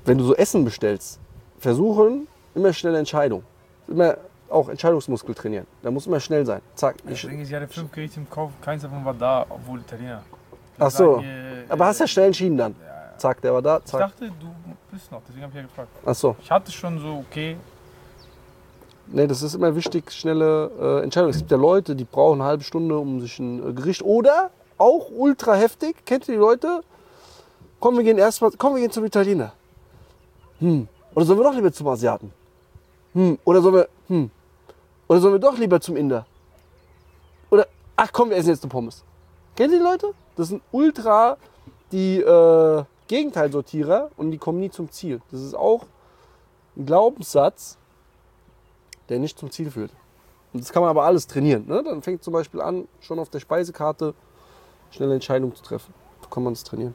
wenn du so Essen bestellst, versuchen immer schnelle Entscheidung. Immer auch Entscheidungsmuskel trainieren. Da muss immer schnell sein. Zack. Ich hatte 5 Gerichte im Kopf, keins davon war da, obwohl Italiener. Ach so. Aber hast ja schnell entschieden dann. Ja. Zack, der war da. Zack. Ich dachte, du bist noch, deswegen habe ich ja gefragt. Ach so. Ich hatte schon so, okay. Nee, das ist immer wichtig, schnelle Entscheidungen. Es gibt ja Leute, die brauchen eine halbe Stunde, um sich ein Gericht. Oder auch ultra heftig. Kennt ihr die Leute? Komm, wir gehen zum Italiener. Oder sollen wir doch lieber zum Asiaten? Oder sollen wir doch lieber zum Inder? Oder, ach komm, wir essen jetzt eine Pommes. Kennt ihr die Leute? Das sind ultra die Gegenteilsortierer und die kommen nie zum Ziel. Das ist auch ein Glaubenssatz, der nicht zum Ziel führt. Und das kann man aber alles trainieren. Ne? Dann fängt zum Beispiel an, schon auf der Speisekarte schnelle Entscheidungen zu treffen. So kann man das trainieren.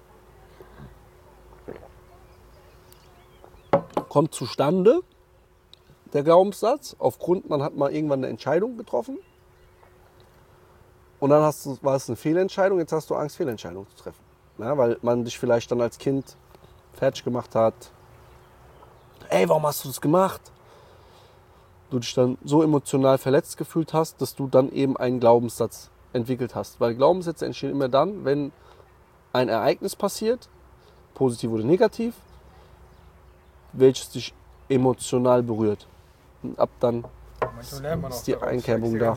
Kommt zustande, der Glaubenssatz, aufgrund, man hat mal irgendwann eine Entscheidung getroffen und dann war es eine Fehlentscheidung, jetzt hast du Angst, Fehlentscheidungen zu treffen. Ja, weil man dich vielleicht dann als Kind fertig gemacht hat. Ey, warum hast du das gemacht? Du dich dann so emotional verletzt gefühlt hast, dass du dann eben einen Glaubenssatz entwickelt hast. Weil Glaubenssätze entstehen immer dann, wenn ein Ereignis passiert, positiv oder negativ, welches dich emotional berührt. Und ab dann ist die Einkerbung da.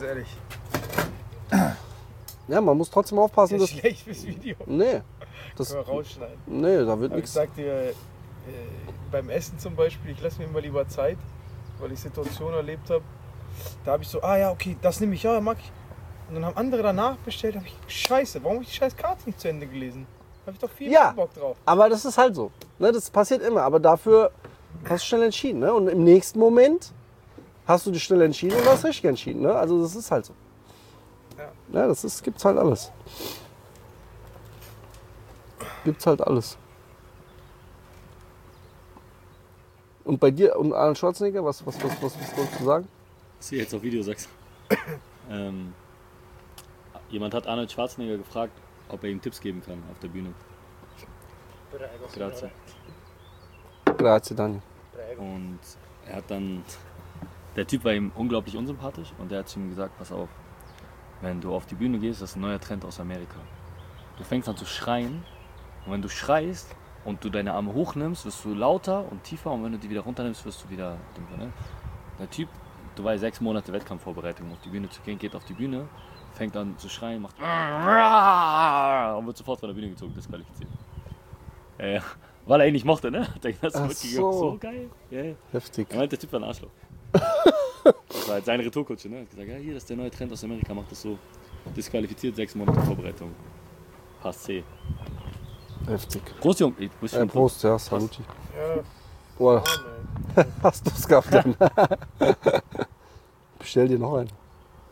Ja, man muss trotzdem aufpassen, Das ist schlecht fürs Video. Nee. Das Können wir rausschneiden. Nee, da wird Aber ich nichts. sag dir, beim Essen zum Beispiel, ich lasse mir immer lieber Zeit, weil ich Situationen erlebt habe. Da habe ich so, ja, okay, das nehme ich, ja, mag ich. Und dann haben andere danach bestellt, habe ich, scheiße, warum habe ich die scheiß Karte nicht zu Ende gelesen? Da habe ich doch viel Bock drauf. Aber das ist halt so. Ne, das passiert immer. Aber dafür hast du schnell entschieden. Ne? Und im nächsten Moment hast du dich schnell entschieden und hast richtig entschieden. Ne? Also das ist halt so. Ja, gibt's halt alles. Gibt's halt alles. Und bei dir und Arnold Schwarzenegger, was wolltest du sagen? Was du jetzt auf Video sagst. Jemand hat Arnold Schwarzenegger gefragt, ob er ihm Tipps geben kann auf der Bühne. Grazie. Grazie, Daniel. Und er hat dann, der Typ war ihm unglaublich unsympathisch und der hat zu ihm gesagt, pass auf, wenn du auf die Bühne gehst, das ist ein neuer Trend aus Amerika. Du fängst an zu schreien und wenn du schreist und du deine Arme hochnimmst, wirst du lauter und tiefer und wenn du die wieder runternimmst, wirst du wieder dumpfer. Ne? Der Typ, du warst 6 Monate Wettkampfvorbereitung, um auf die Bühne zu gehen, geht auf die Bühne, fängt an zu schreien, macht und wird sofort von der Bühne gezogen, disqualifiziert. Weil er ihn nicht mochte, ne? Hat er das mitgegeben. So geil. Yeah. Heftig. Er meinte, der Typ war ein Arschloch. Das war halt seine Retourkutsche, ne? Er hat gesagt, ja, hier, das ist der neue Trend aus Amerika, macht das so. Disqualifiziert, 6 Monate Vorbereitung. Passé. Heftig. Prost, Jung. Prost, ja, Saluti. Ja, Boah. Hast du es gehabt dann? Bestell dir noch einen.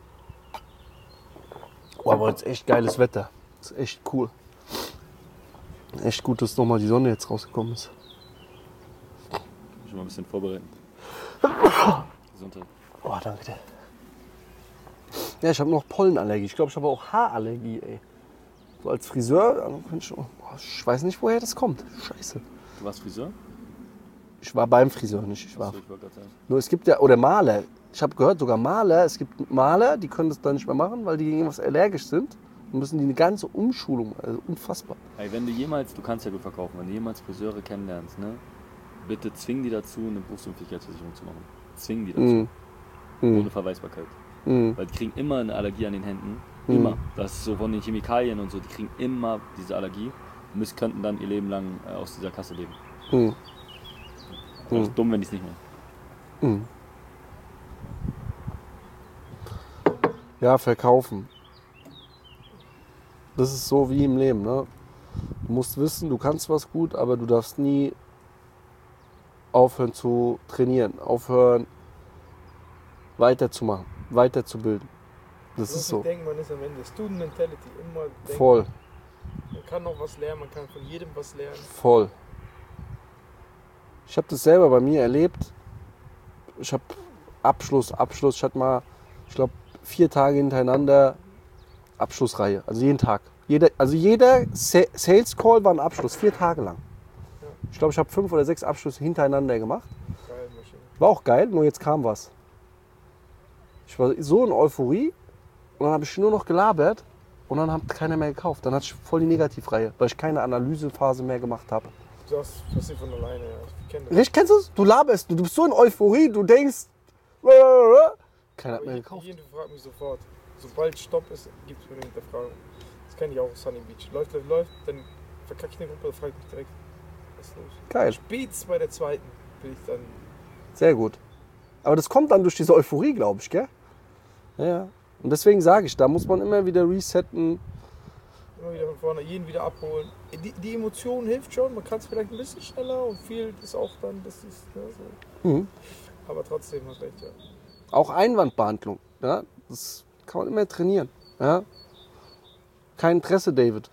Oh, aber jetzt echt geiles Wetter. Das ist echt cool. Echt gut, dass nochmal die Sonne jetzt rausgekommen ist. Schon mal ein bisschen vorbereiten. Gesundheit. Oh, danke dir. Ja, ich habe noch Pollenallergie. Ich glaube, ich habe auch Haarallergie, ey. So als Friseur, ich weiß nicht, woher das kommt. Scheiße. Du warst Friseur? Ich war beim Friseur, nicht. Ich war. Achso, ich wollte gerade sagen. Nur es gibt ja, oder Maler. Ich habe gehört, sogar Maler. Es gibt Maler, die können das dann nicht mehr machen, weil die gegen irgendwas allergisch sind. Dann müssen die eine ganze Umschulung, also unfassbar. Hey, wenn du jemals, du kannst ja gut verkaufen, wenn du jemals Friseure kennenlernst, ne? Bitte zwing die dazu, eine Berufsunfähigkeitsversicherung zu machen. Zwing die dazu. Ohne Verweisbarkeit. Weil die kriegen immer eine Allergie an den Händen. Immer. Das ist so von den Chemikalien und so, die kriegen immer diese Allergie und könnten dann ihr Leben lang aus dieser Kasse leben. Das ist dumm, wenn die es nicht machen. Ja, verkaufen. Das ist so wie im Leben, ne? Du musst wissen, du kannst was gut, aber du darfst nie aufhören zu trainieren, aufhören weiterzumachen, weiterzubilden. Das ist so. Denken, man ist am Ende. Student Mentality, immer denken. Voll. Man kann noch was lernen, man kann von jedem was lernen. Voll. Ich habe das selber bei mir erlebt. Ich habe Abschluss. Ich hatte mal, ich glaube, 4 Tage hintereinander Abschlussreihe. Also jeden Tag. Jeder Sales Call war ein Abschluss, 4 Tage lang. Ich glaube, ich habe 5 oder 6 Abschlüsse hintereinander gemacht. Geil, Maschine. War auch geil, nur jetzt kam was. Ich war so in Euphorie und dann habe ich nur noch gelabert und dann hat keiner mehr gekauft. Dann hatte ich voll die Negativreihe, weil ich keine Analysephase mehr gemacht habe. Das passiert von alleine, ja. Ich kenne das. Richtig, kennst du es? Du laberst, du bist so in Euphorie, du denkst, keiner hat mehr gekauft. Jeden fragt mich sofort. Sobald Stopp ist, gibt es mir eine Hinterfragung. Das kenne ich auch aus Sunny Beach. Läuft, dann verkacke ich eine Gruppe, dann frage ich mich direkt, was ist los? Geil, Spätestens bei der zweiten bin ich dann. sehr gut. Aber das kommt dann durch diese Euphorie, glaube ich, gell? Ja. Und deswegen sage ich, da muss man immer wieder resetten. Immer wieder von vorne, jeden wieder abholen. Die Emotion hilft schon, man kann es vielleicht ein bisschen schneller und viel ist auch dann, das ist ja, so. Mhm. Aber trotzdem hast recht, ja. Auch Einwandbehandlung, ja? Das kann man immer trainieren. Ja? Kein Interesse, David.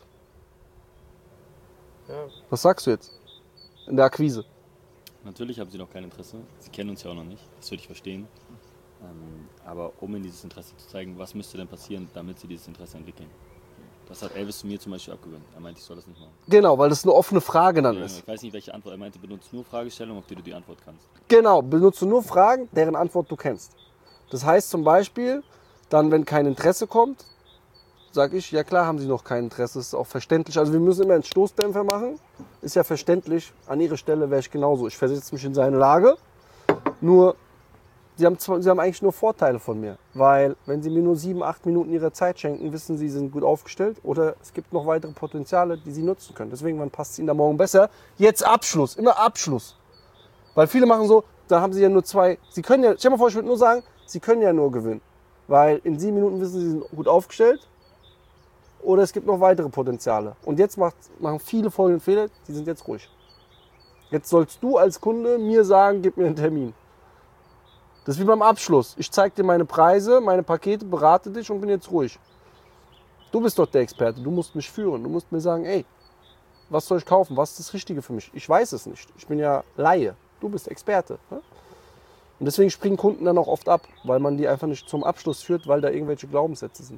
Ja, Was sagst du jetzt in der Akquise? Natürlich haben sie noch kein Interesse. Sie kennen uns ja auch noch nicht. Das würde ich verstehen. Aber um ihnen dieses Interesse zu zeigen, was müsste denn passieren, damit sie dieses Interesse entwickeln? Das hat Elvis zu mir zum Beispiel abgewöhnt. Er meinte, ich soll das nicht machen. Genau, weil das eine offene Frage dann ist. Ich weiß nicht, welche Antwort. Er meinte, benutze nur Fragestellungen, auf die du die Antwort kannst. Genau, benutze nur Fragen, deren Antwort du kennst. Das heißt zum Beispiel, dann wenn kein Interesse kommt, sage ich, ja klar haben sie noch kein Interesse, ist auch verständlich. Also wir müssen immer einen Stoßdämpfer machen, ist ja verständlich. An ihrer Stelle wäre ich genauso. Ich versetze mich in seine Lage, nur sie haben eigentlich nur Vorteile von mir. Weil wenn sie mir nur 7, 8 Minuten ihrer Zeit schenken, wissen sie, sie sind gut aufgestellt oder es gibt noch weitere Potenziale, die sie nutzen können. Deswegen, wann passt es ihnen da morgen besser? Jetzt Abschluss, immer Abschluss. Weil viele machen so, da haben sie ja nur 2, sie können ja, stell dir mal vor, ich würde nur sagen, sie können ja nur gewinnen. Weil in 7 Minuten wissen sie, sie sind gut aufgestellt oder es gibt noch weitere Potenziale. Und jetzt machen viele folgenden Fehler, die sind jetzt ruhig. Jetzt sollst du als Kunde mir sagen, gib mir einen Termin. Das ist wie beim Abschluss. Ich zeige dir meine Preise, meine Pakete, berate dich und bin jetzt ruhig. Du bist doch der Experte, du musst mich führen. Du musst mir sagen, ey, was soll ich kaufen? Was ist das Richtige für mich? Ich weiß es nicht. Ich bin ja Laie. Du bist Experte. Ne? Und deswegen springen Kunden dann auch oft ab, weil man die einfach nicht zum Abschluss führt, weil da irgendwelche Glaubenssätze sind.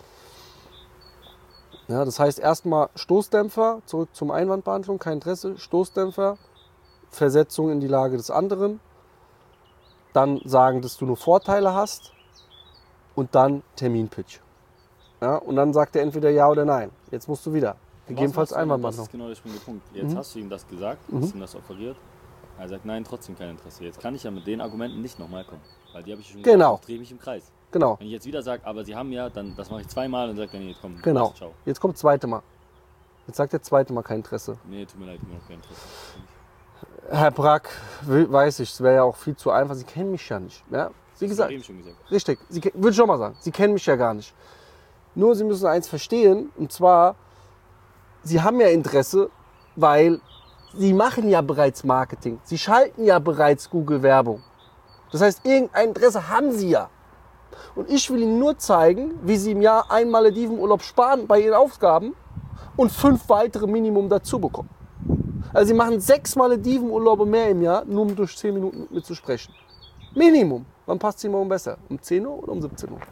Ja, das heißt erstmal Stoßdämpfer, zurück zum Einwandbehandlung, kein Interesse, Stoßdämpfer, Versetzung in die Lage des anderen, dann sagen, dass du nur Vorteile hast und dann Terminpitch. Ja, und dann sagt er entweder ja oder nein. Jetzt musst du wieder. Gegebenenfalls Einwandbehandlung. Das ist genau der springende Punkt. Jetzt hast du ihm das gesagt, hast ihm das offeriert. Er sagt, nein, trotzdem kein Interesse. Jetzt kann ich ja mit den Argumenten nicht nochmal kommen. Weil die habe ich schon Genau. gesagt, ich drehe mich im Kreis. Genau. Wenn ich jetzt wieder sage, aber sie haben ja, dann das mache ich zweimal und sagt dann, jetzt komm, Genau. ciao. Jetzt kommt das zweite Mal. Jetzt sagt der zweite Mal kein Interesse. Nee, tut mir leid, immer noch kein Interesse. Herr Brack, weiß ich, es wäre ja auch viel zu einfach. Sie kennen mich ja nicht. Ja? Wie gesagt, Eben schon gesagt. richtig, würde ich schon mal sagen, Sie kennen mich ja gar nicht. Nur Sie müssen eins verstehen, und zwar, Sie haben ja Interesse, weil Sie machen ja bereits Marketing. Sie schalten ja bereits Google-Werbung. Das heißt, irgendein Interesse haben Sie ja. Und ich will Ihnen nur zeigen, wie Sie im Jahr einen Maledivenurlaub sparen bei Ihren Aufgaben und 5 weitere Minimum dazu bekommen. Also Sie machen 6 Maledivenurlaube mehr im Jahr, nur um durch 10 Minuten mit mir zu sprechen. Minimum. Wann passt Sie morgen besser? Um 10 Uhr oder um 17 Uhr?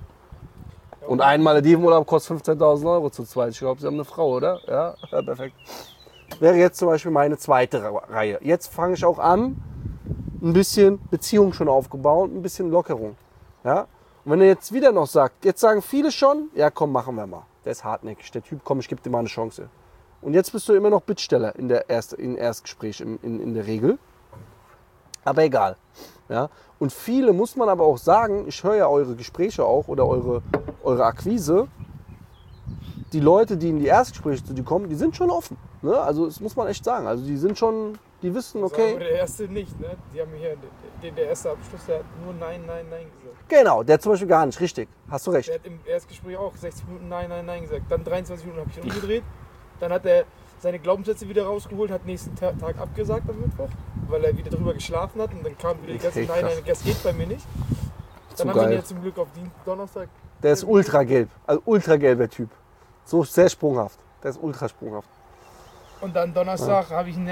Und ein Maledivenurlaub kostet 15.000 Euro zu zweit. Ich glaube, Sie haben eine Frau, oder? Ja, perfekt. Wäre jetzt zum Beispiel meine zweite Reihe. Jetzt fange ich auch an, ein bisschen Beziehung schon aufgebaut, ein bisschen Lockerung. Ja? Und wenn er jetzt wieder noch sagt, jetzt sagen viele schon, ja komm, machen wir mal. Der ist hartnäckig, der Typ, komm, ich gebe dir mal eine Chance. Und jetzt bist du immer noch Bittsteller im Erstgespräch in der Regel. Aber egal. Ja? Und viele muss man aber auch sagen, ich höre ja eure Gespräche auch oder eure Akquise, die Leute, die in die Erstgespräche zu dir kommen, die sind schon offen. Ne? Also das muss man echt sagen. Also die sind schon, die wissen, okay. Aber der erste nicht, ne? Die haben hier, der erste Abschluss, der hat nur Nein, Nein, Nein gesagt. Genau, der zum Beispiel gar nicht, richtig. Hast du recht. Der hat im Erstgespräch auch 60 Minuten Nein, Nein, Nein gesagt. Dann 23 Minuten habe ich umgedreht. Dann hat er seine Glaubenssätze wieder rausgeholt, hat nächsten Tag abgesagt am Mittwoch, weil er wieder drüber geschlafen hat. Und dann kam wieder die ganze Nein, Nein, das geht bei mir nicht. Dann haben wir ihn ja zum Glück auf Donnerstag. Der ist ultra gelb, also ultra gelber Typ. So sehr sprunghaft. Der ist ultra sprunghaft. Und dann Donnerstag habe ich ihn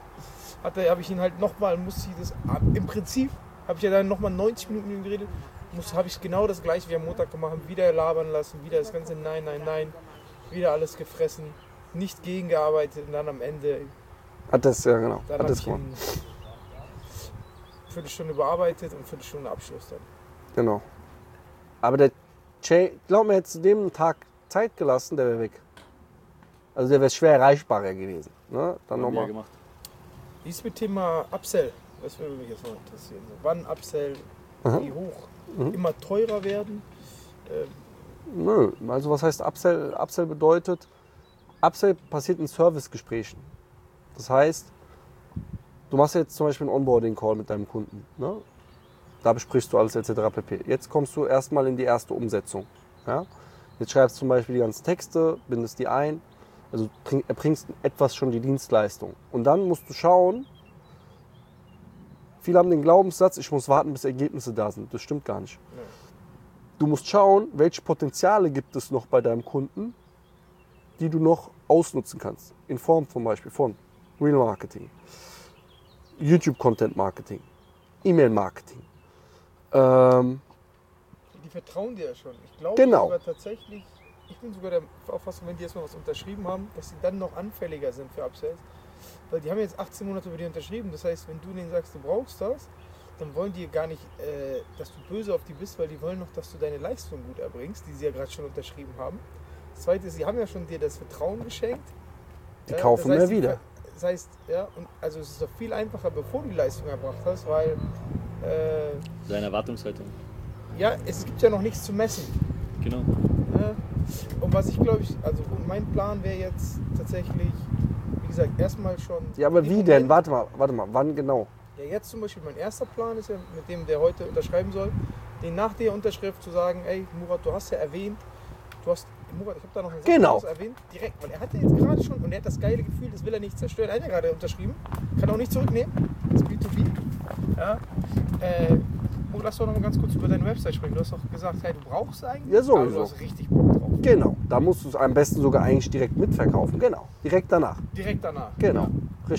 halt nochmal, im Prinzip habe ich ja dann nochmal 90 Minuten mit ihm geredet, habe ich genau das gleiche wie am Montag gemacht, wieder labern lassen, wieder das ganze Nein, Nein, Nein, wieder alles gefressen, nicht gegengearbeitet und dann am Ende Hat das, ja genau. Dann Hat habe das ich gemacht. eine Viertelstunde bearbeitet und Viertelstunde Abschluss dann. Genau. Aber der glaub mir, hätte zu dem Tag Zeit gelassen, der wäre weg. Also der wäre schwer erreichbarer gewesen. Ne? Dann Haben wir nochmal. gemacht. Wie ist mit Thema Upsell? Das würde mich jetzt noch interessieren. Wann Upsell, wie hoch? Immer teurer werden? Nö, also was heißt Upsell? Upsell bedeutet, Upsell passiert in Servicegesprächen. Das heißt, du machst jetzt zum Beispiel einen Onboarding-Call mit deinem Kunden. Ne? Da besprichst du alles etc. pp. Jetzt kommst du erstmal in die erste Umsetzung. Ja? Jetzt schreibst du zum Beispiel die ganzen Texte, bindest die ein, also erbringst etwas schon die Dienstleistung. Und dann musst du schauen, viele haben den Glaubenssatz, ich muss warten, bis Ergebnisse da sind. Das stimmt gar nicht. Ja. Du musst schauen, welche Potenziale gibt es noch bei deinem Kunden, die du noch ausnutzen kannst. In Form zum Beispiel von Real Marketing, YouTube-Content Marketing, E-Mail-Marketing. Die vertrauen dir ja schon. Ich glaube Genau. sogar tatsächlich, ich bin sogar der Auffassung, wenn die erstmal was unterschrieben haben, dass sie dann noch anfälliger sind für Upsells. Weil die haben jetzt 18 Monate über die unterschrieben. Das heißt, wenn du denen sagst, du brauchst das, dann wollen die gar nicht, dass du böse auf die bist, weil die wollen noch, dass du deine Leistung gut erbringst, die sie ja gerade schon unterschrieben haben. Das Zweite ist, sie haben ja schon dir das Vertrauen geschenkt. Die kaufen das heißt, mehr wieder. Das heißt, ja, und also es ist doch viel einfacher, bevor du die Leistung erbracht hast, weil Seine Erwartungshaltung. ja, es gibt ja noch nichts zu messen. Genau. Ja. Und was ich glaube, und mein Plan wäre jetzt tatsächlich, wie gesagt, erstmal schon. Ja, aber im wie denn? Moment- Warte mal, wann genau? Ja, jetzt zum Beispiel mein erster Plan ist ja, mit dem der heute unterschreiben soll, den nach der Unterschrift zu sagen, ey Murat, du hast ja erwähnt, Murat, ich habe da noch eine Sache Genau. erwähnt, direkt, weil er hat ja jetzt gerade schon, und er hat das geile Gefühl, das will er nicht zerstören, er hat ja gerade unterschrieben, kann auch nicht zurücknehmen, das ist B2B. Ja. Murat, lass doch noch mal ganz kurz über deine Website sprechen, du hast doch gesagt, hey, du brauchst eigentlich, Ja, sowieso. aber du hast richtig Bock drauf. Genau. Da musst du es am besten sogar eigentlich direkt mitverkaufen. Genau. Direkt danach. Direkt danach. Genau. Ja.